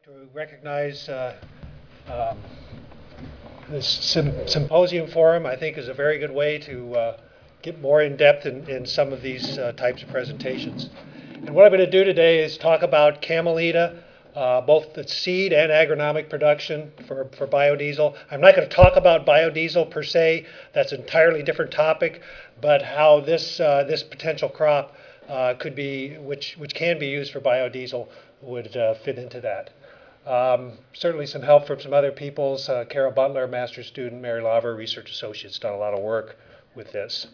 To recognize um, this symposium forum, I think, is a very good way to get more in depth in some of these types of presentations. And what I'm going to do today is talk about Camelina, both the seed and agronomic production for biodiesel. I'm not going to talk about biodiesel per se. That's an entirely different topic, but how this potential crop could be, which can be used for biodiesel, would fit into that. Certainly some help from some other peoples. Carol Butler, master's student, Mary Laver, research associate's done a lot of work with this.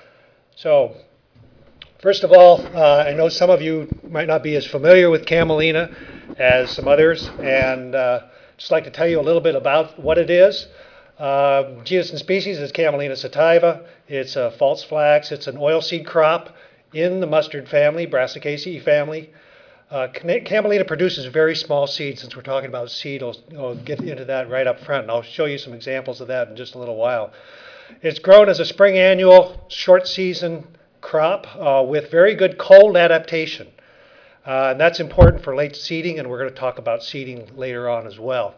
So, first of all, I know some of you might not be as familiar with Camelina as some others, and just like to tell you a little bit about what it is. Genus and species is Camelina sativa. It's a false flax. It's an oilseed crop in the mustard family, Brassicaceae family. Camelina produces very small seeds. Since we're talking about seed, I'll get into that right up front, and I'll show you some examples of that in just a little while. It's grown as a spring annual, short season crop with very good cold adaptation. And that's important for late seeding, and we're going to talk about seeding later on as well.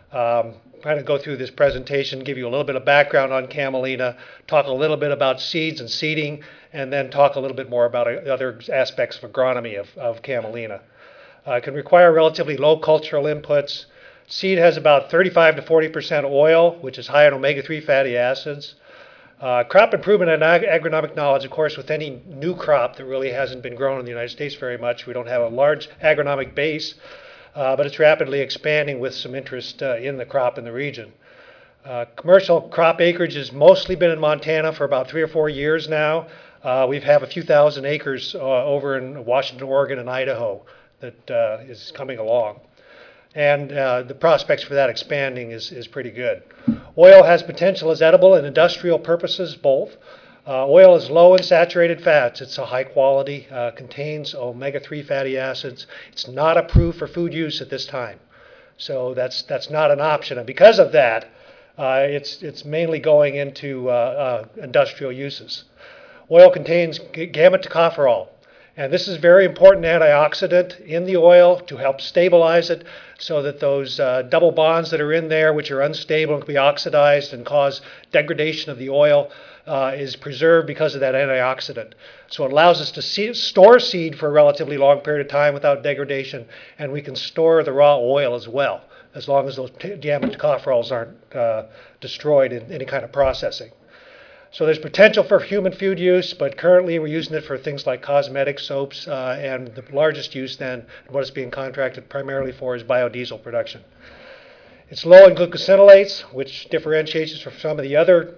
I'm going to go through this presentation, give you a little bit of background on Camelina, talk a little bit about seeds and seeding, and then talk a little bit more about other aspects of agronomy of Camelina. It can require relatively low cultural inputs. Seed has about 35 to 40% oil, which is high in omega-3 fatty acids. Crop improvement and agronomic knowledge, of course, with any new crop that really hasn't been grown in the United States very much. We don't have a large agronomic base, but it's rapidly expanding with some interest in the crop in the region. Commercial crop acreage has mostly been in Montana for about 3 or 4 years now. We have a few thousand acres over in Washington, Oregon, and Idaho that is coming along. And the prospects for that expanding is pretty good. Oil has potential as edible and industrial purposes both. Oil is low in saturated fats. It's a high quality, contains omega-3 fatty acids. It's not approved for food use at this time. So that's not an option. And because of that, it's mainly going into industrial uses. Oil contains gamma-tocopherol. And this is a very important antioxidant in the oil to help stabilize it so that those double bonds that are in there, which are unstable and can be oxidized and cause degradation of the oil, is preserved because of that antioxidant. So it allows us to store seed for a relatively long period of time without degradation, and we can store the raw oil as well, as long as those gamma-tocopherols aren't destroyed in any kind of processing. So there's potential for human food use, but currently we're using it for things like cosmetic soaps, and the largest use then, what it's being contracted primarily for, is biodiesel production. It's low in glucosinolates, which differentiates it from some of the other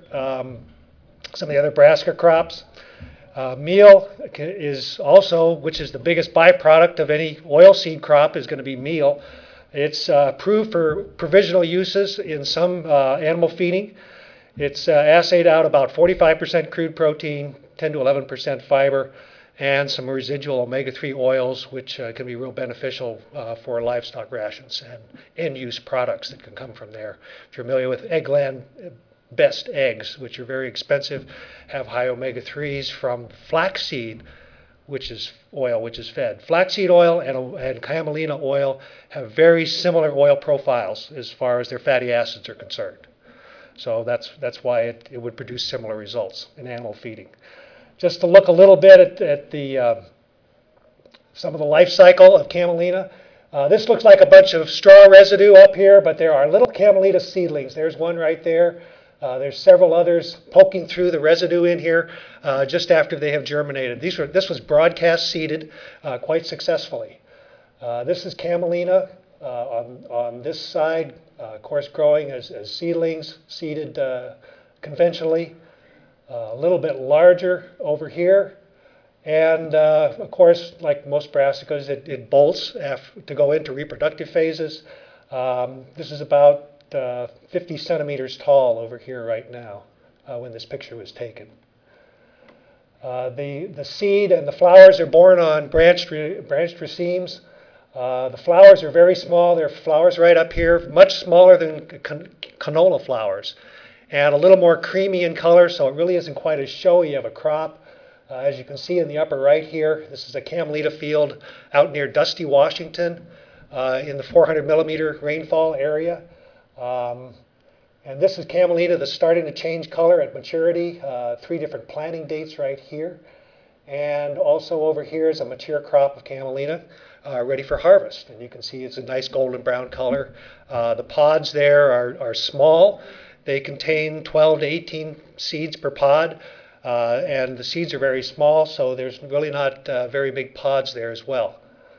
brassica crops. Meal is also, which is the biggest byproduct of any oilseed crop, is going to be meal. It's approved for provisional uses in some animal feeding. It's assayed out about 45% crude protein, 10 to 11% fiber, and some residual omega-3 oils, which can be real beneficial for livestock rations and end-use products that can come from there. If you're familiar with Eggland Best eggs, which are very expensive, have high omega-3s from flaxseed, which is oil which is fed. Flaxseed oil and camelina oil have very similar oil profiles as far as their fatty acids are concerned. So that's why it would produce similar results in animal feeding. Just to look a little bit at the some of the life cycle of camelina. This looks like a bunch of straw residue up here, but there are little camelina seedlings. There's one right there. There's several others poking through the residue in here just after they have germinated. This was broadcast seeded quite successfully. This is camelina on this side. Of course, growing as seedlings, seeded conventionally. A little bit larger over here. And of course, like most brassicas, it bolts to go into reproductive phases. This is about 50 centimeters tall over here right now when this picture was taken. The seed and the flowers are borne on branched racemes. The flowers are very small. There are flowers right up here, much smaller than canola flowers, and a little more creamy in color, so it really isn't quite as showy of a crop. As you can see in the upper right here, this is a camelina field out near Dusty, Washington. in the 400 millimeter rainfall area. And this is camelina that's starting to change color at maturity. 3 different planting dates right here. And also over here is a mature crop of camelina ready for harvest. And you can see it's a nice golden brown color. The pods there are small. They contain 12 to 18 seeds per pod. And the seeds are very small, so there's really not very big pods there as well.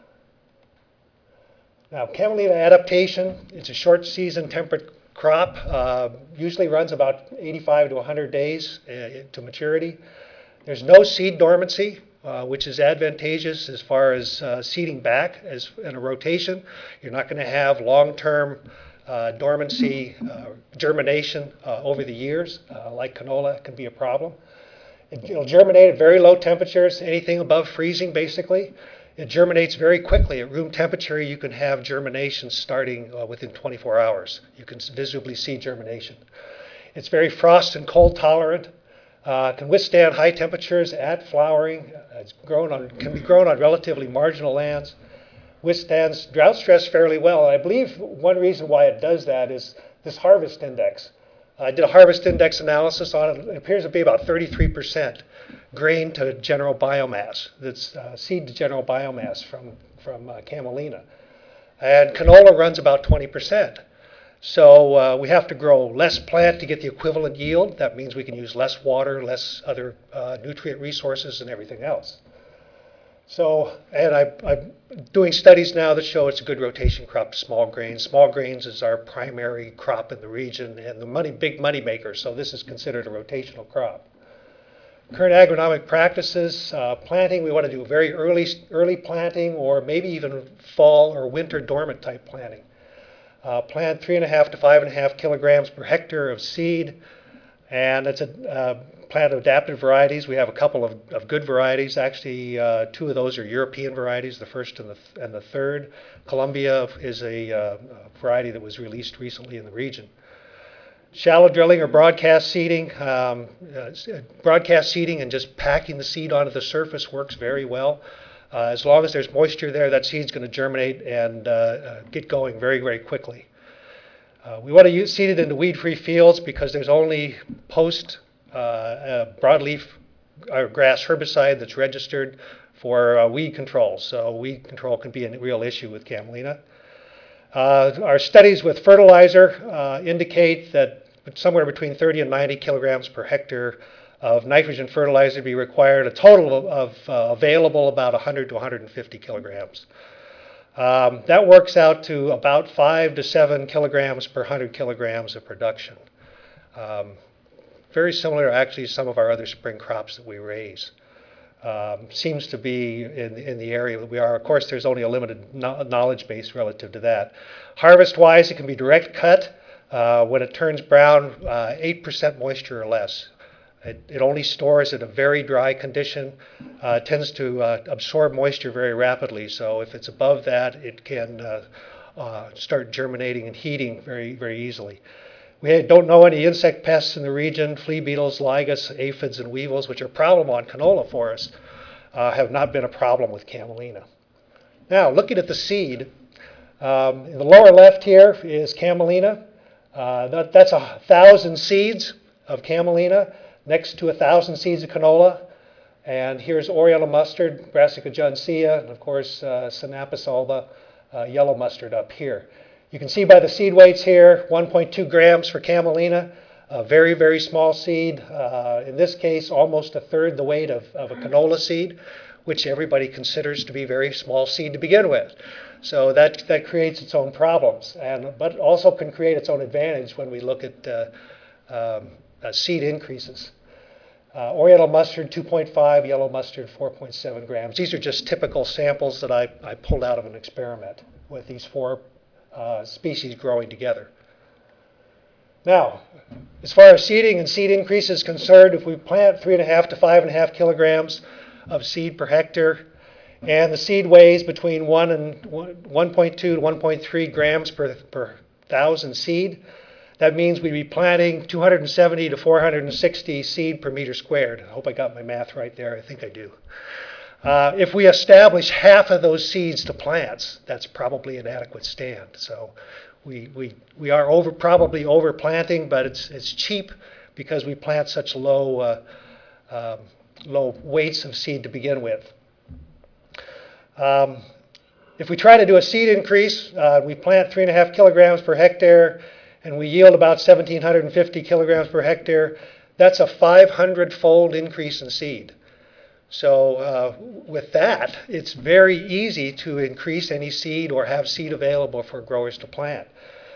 Now, camelina adaptation, it's a short season temperate crop. Usually runs about 85 to 100 days to maturity. There's no seed dormancy, which is advantageous as far as seeding back as in a rotation. You're not going to have long-term dormancy, germination over the years, like canola can be a problem. It'll germinate at very low temperatures, anything above freezing basically. It germinates very quickly. At room temperature, you can have germination starting within 24 hours. You can visibly see germination. It's very frost and cold tolerant. Can withstand high temperatures at flowering. Can be grown on relatively marginal lands. Withstands drought stress fairly well. And I believe one reason why it does that is this harvest index. I did a harvest index analysis on it. It appears to be about 33% grain to general biomass. That's seed to general biomass from camelina. And canola runs about 20%. So we have to grow less plant to get the equivalent yield. That means we can use less water, less other nutrient resources and everything else. So, and I'm doing studies now that show it's a good rotation crop to small grains. Small grains is our primary crop in the region and the big money maker, so this is considered a rotational crop. Current agronomic practices, planting, we want to do very early planting or maybe even fall or winter dormant type planting. Plant 3.5 to 5.5 kilograms per hectare of seed, and it's a plant adapted varieties. We have a couple of good varieties. Actually, 2 of those are European varieties, the first and the third. Columbia is a variety that was released recently in the region. Shallow drilling or broadcast seeding. Broadcast seeding and just packing the seed onto the surface works very well. As long as there's moisture there, that seed's going to germinate and get going very, very quickly. We want to seed it into weed-free fields because there's only post broadleaf grass herbicide that's registered for weed control. So weed control can be a real issue with camelina. Our studies with fertilizer indicate that somewhere between 30 and 90 kilograms per hectare of nitrogen fertilizer be required, a total of available about 100 to 150 kilograms. That works out to about 5 to 7 kilograms per 100 kilograms of production. Very similar actually to some of our other spring crops that we raise. Seems to be in the area that we are. Of course, there's only a limited knowledge base relative to that. Harvest-wise, it can be direct cut. When it turns brown, 8% moisture or less. It only stores in a very dry condition, tends to absorb moisture very rapidly. So if it's above that, it can start germinating and heating very, very easily. We don't know any insect pests in the region. Flea beetles, ligas, aphids, and weevils, which are a problem on canola for us, have not been a problem with camelina. Now, looking at the seed, in the lower left here is camelina. That's 1,000 seeds of camelina next to 1,000 seeds of canola. And here's Oriental mustard, Brassica johnsia, and of course Sinapis alba, yellow mustard up here. You can see by the seed weights here, 1.2 grams for camelina, a very, very small seed. In this case, almost a third the weight of a canola seed, which everybody considers to be a very small seed to begin with. So that creates its own problems, but also can create its own advantage when we look at seed increases. Oriental mustard 2.5, yellow mustard 4.7 grams. These are just typical samples that I pulled out of an experiment with these 4 species growing together. Now, as far as seeding and seed increase is concerned, if we plant 3.5 to 5.5 kilograms of seed per hectare, and the seed weighs between 1.2 to 1.3 grams per 1,000 seed, that means we'd be planting 270 to 460 seed per meter squared. I hope I got my math right there. I think I do. If we establish half of those seeds to plants, that's probably an adequate stand. So we are probably overplanting, but it's cheap because we plant such low weights of seed to begin with. If we try to do a seed increase, we plant 3.5 kilograms per hectare, and we yield about 1,750 kilograms per hectare. That's a 500-fold increase in seed. So with that, it's very easy to increase any seed or have seed available for growers to plant.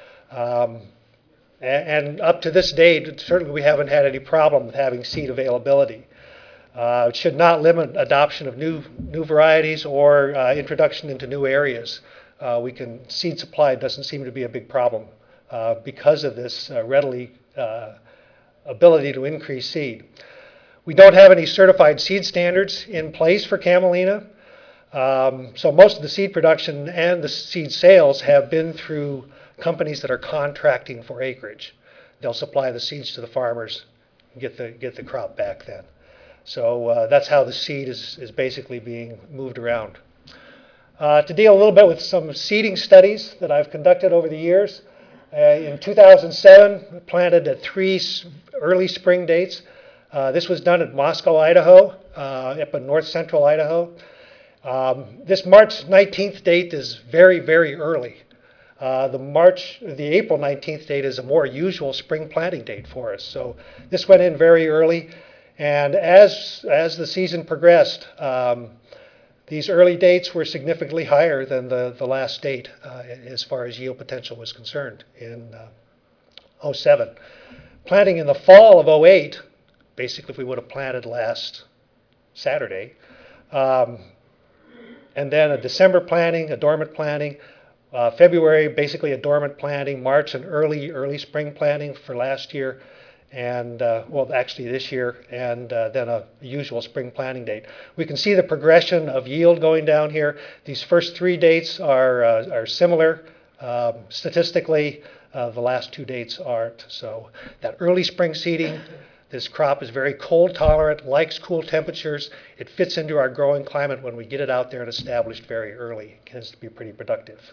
And up to this date, certainly we haven't had any problem with having seed availability. It should not limit adoption of new varieties or introduction into new areas. Seed supply doesn't seem to be a big problem because of this readily ability to increase seed. We don't have any certified seed standards in place for camelina. So most of the seed production and the seed sales have been through companies that are contracting for acreage. They'll supply the seeds to the farmers and get the crop back then. So that's how the seed is basically being moved around. To deal a little bit with some seeding studies that I've conducted over the years, in 2007, we planted at 3 early spring dates. This was done at Moscow, Idaho, up in north central Idaho. This March 19th date is very, very early. The April 19th date is a more usual spring planting date for us. So this went in very early. And as the season progressed, these early dates were significantly higher than the last date as far as yield potential was concerned in 07. Planting in the fall of 08, basically if we would have planted last Saturday, and then a December planting, a dormant planting, February basically a dormant planting, March an early spring planting for last year, and well actually this year, and then a usual spring planting date. We can see the progression of yield going down here. These first 3 dates are similar statistically. The last 2 dates aren't. So that early spring seeding, this crop is very cold tolerant, likes cool temperatures. It fits into our growing climate when we get it out there and established very early. It tends to be pretty productive.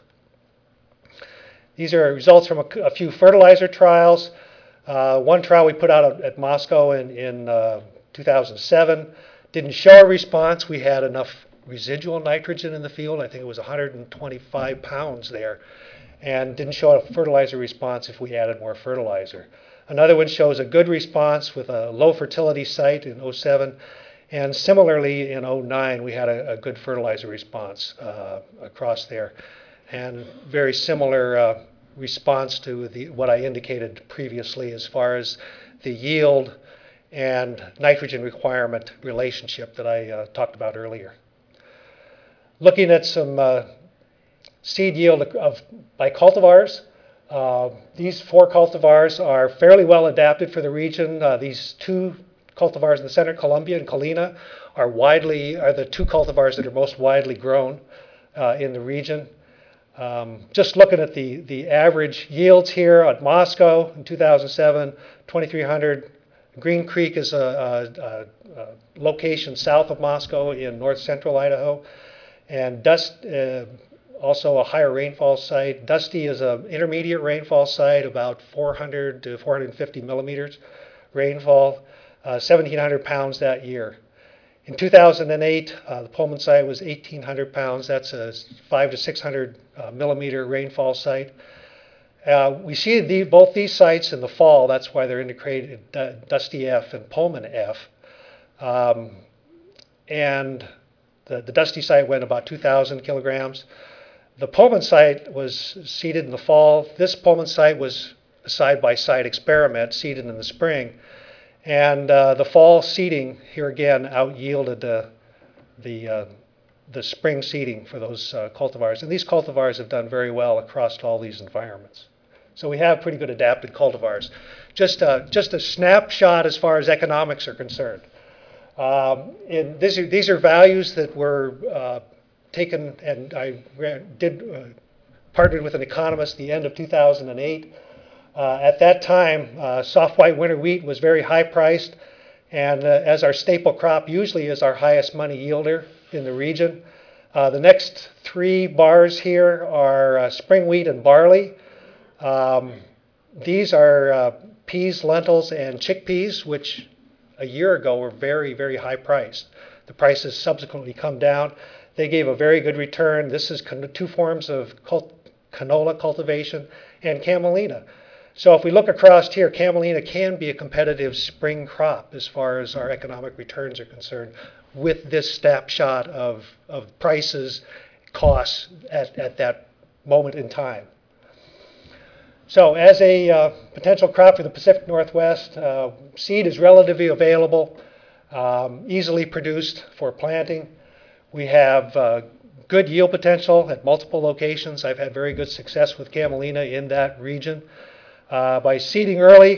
These are results from a few fertilizer trials. One trial we put out at Moscow in 2007 didn't show a response. We had enough residual nitrogen in the field. I think it was 125 pounds there, and didn't show a fertilizer response if we added more fertilizer. Another one shows a good response with a low fertility site in 07, and similarly in 09 we had a good fertilizer response across there, and very similar response to what I indicated previously as far as the yield and nitrogen requirement relationship that I talked about earlier. Looking at some seed yield by cultivars. These 4 cultivars are fairly well adapted for the region. These 2 cultivars in the center, Columbia and Kalina, are the 2 cultivars that are most widely grown in the region. Just looking at the average yields here at Moscow in 2007, 2,300. Green Creek is a location south of Moscow in north central Idaho, and also a higher rainfall site. Dusty is an intermediate rainfall site, about 400 to 450 millimeters rainfall, 1,700 pounds that year. In 2008, the Pullman site was 1,800 pounds. That's a 500 to 600 millimeter rainfall site. We see both these sites in the fall. That's why they're indicated Dusty F and Pullman F. And the Dusty site went about 2,000 kilograms. The Pullman site was seeded in the fall. This Pullman site was a side-by-side experiment, seeded in the spring. And the fall seeding, here again, out-yielded the spring seeding for those cultivars. And these cultivars have done very well across all these environments. So we have pretty good adapted cultivars. Just a snapshot as far as economics are concerned. These are values that were taken, and I partnered with an economist at the end of 2008. At that time, soft white winter wheat was very high priced, and as our staple crop usually is our highest money yielder in the region. The next three bars here are spring wheat and barley. These are peas, lentils, and chickpeas, which a year ago were very, very high priced. The prices subsequently come down. They gave a very good return. This is two forms of canola cultivation and camelina. So if we look across here, camelina can be a competitive spring crop as far as our economic returns are concerned with this snapshot of prices, costs at that moment in time. So as a potential crop for the Pacific Northwest, seed is relatively available, easily produced for planting. We have good yield potential at multiple locations. I've had very good success with camelina in that region. By seeding early,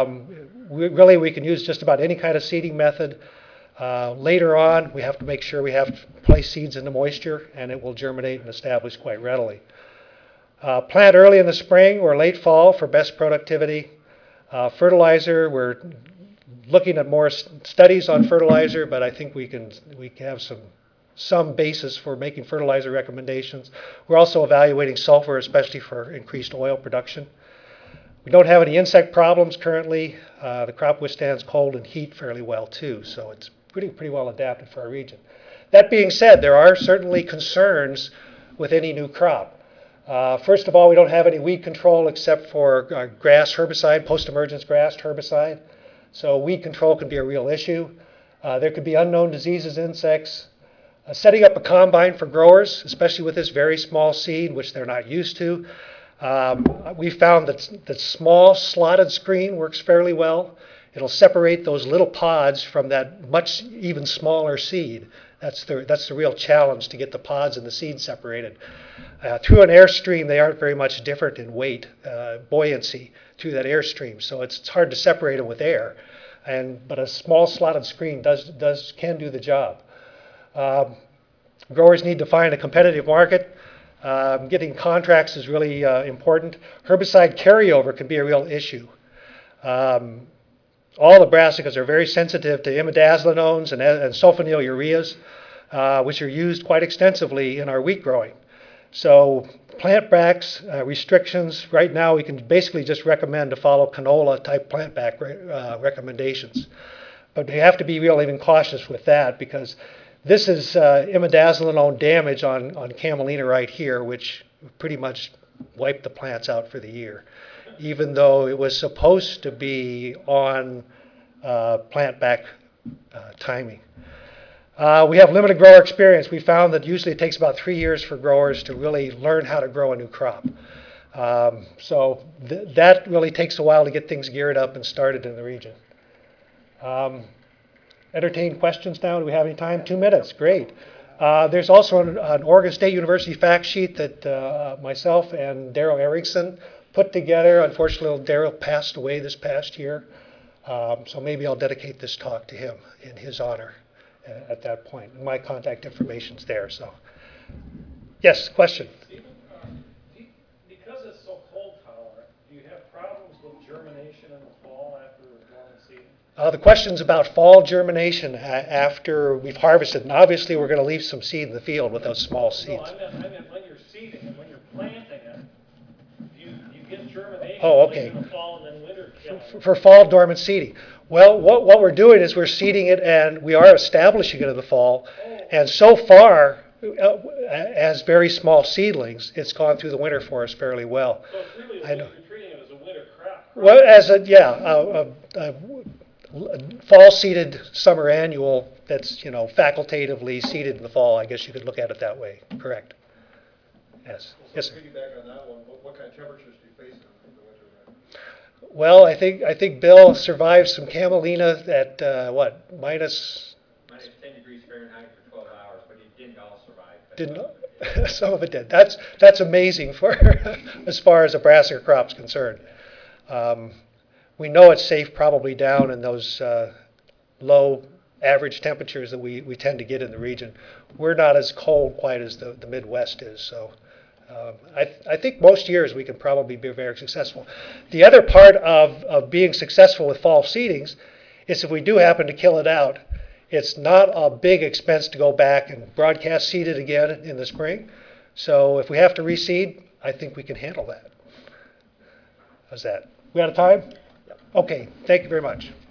we can use just about any kind of seeding method. Later on, we have to make sure we have to place seeds into moisture, and it will germinate and establish quite readily. Plant early in the spring or late fall for best productivity. Fertilizer, we're looking at more studies on fertilizer, but I think we have some basis for making fertilizer recommendations. We're also evaluating sulfur, especially for increased oil production. We don't have any insect problems currently. The crop withstands cold and heat fairly well too, so it's pretty well adapted for our region. That being said, there are certainly concerns with any new crop. First of all, we don't have any weed control except for grass herbicide, post-emergence grass herbicide. So weed control can be a real issue. There could be unknown diseases, insects. Setting up a combine for growers, especially with this very small seed, which they're not used to. We found that small slotted screen works fairly well. It'll separate those little pods from that much even smaller seed. That's the real challenge, to get the pods and the seed separated. Through an airstream, they aren't very much different in weight, buoyancy through that airstream. So it's hard to separate them with air. But a small slotted screen can do the job. Growers need to find a competitive market. Getting contracts is really important. Herbicide carryover can be a real issue. All the brassicas are very sensitive to imidazolinones and sulfonyl ureas, which are used quite extensively in our wheat growing. So plant backs, restrictions, right now we can basically just recommend to follow canola type plant back recommendations. But we have to be really even cautious with that, because this is imidazolinone damage on camelina right here, which pretty much wiped the plants out for the year, even though it was supposed to be on plant back timing. We have limited grower experience. We found that usually it takes about 3 years for growers to really learn how to grow a new crop. So that really takes a while to get things geared up and started in the region. Entertain questions now. Do we have any time? 2 minutes. Great. There's also an Oregon State University fact sheet that myself and Daryl Erickson put together. Unfortunately, Daryl passed away this past year. So maybe I'll dedicate this talk to him in his honor at that point. My contact information's there. So, yes, question. Stephen, because it's so cold tolerant, do you have problems with germination in the fall after growing seed? The question's about fall germination after we've harvested, and obviously we're going to leave some seed in the field with those small seeds. No, I meant when you're seeding and when you're planting it, you get germination okay. in the fall and then winter killing. For fall dormant seeding. Well, what we're doing is we're seeding it, and we are establishing it in the fall. And so far, as very small seedlings, it's gone through the winter for us fairly well. So it's really, you're treating it as a winter crop. Right? Well, as a fall seeded summer annual that's facultatively seeded in the fall. I guess you could look at it that way. Correct. Yes. So Yes. to piggyback on that one, what kind of temperatures do you face in the winter then? Well, I think Bill survived some camelina at what, minus Minus 10 degrees Fahrenheit for 12 hours, but it didn't all survive. didn't some of it did. That's amazing for as far as a brassica crop's concerned. We know it's safe probably down in those low average temperatures that we tend to get in the region. We're not as cold quite as the Midwest is, so I think most years we can probably be very successful. The other part of being successful with fall seedings is if we do happen to kill it out, it's not a big expense to go back and broadcast seed it again in the spring. So if we have to reseed, I think we can handle that. How's that? We out of time? Okay, thank you very much.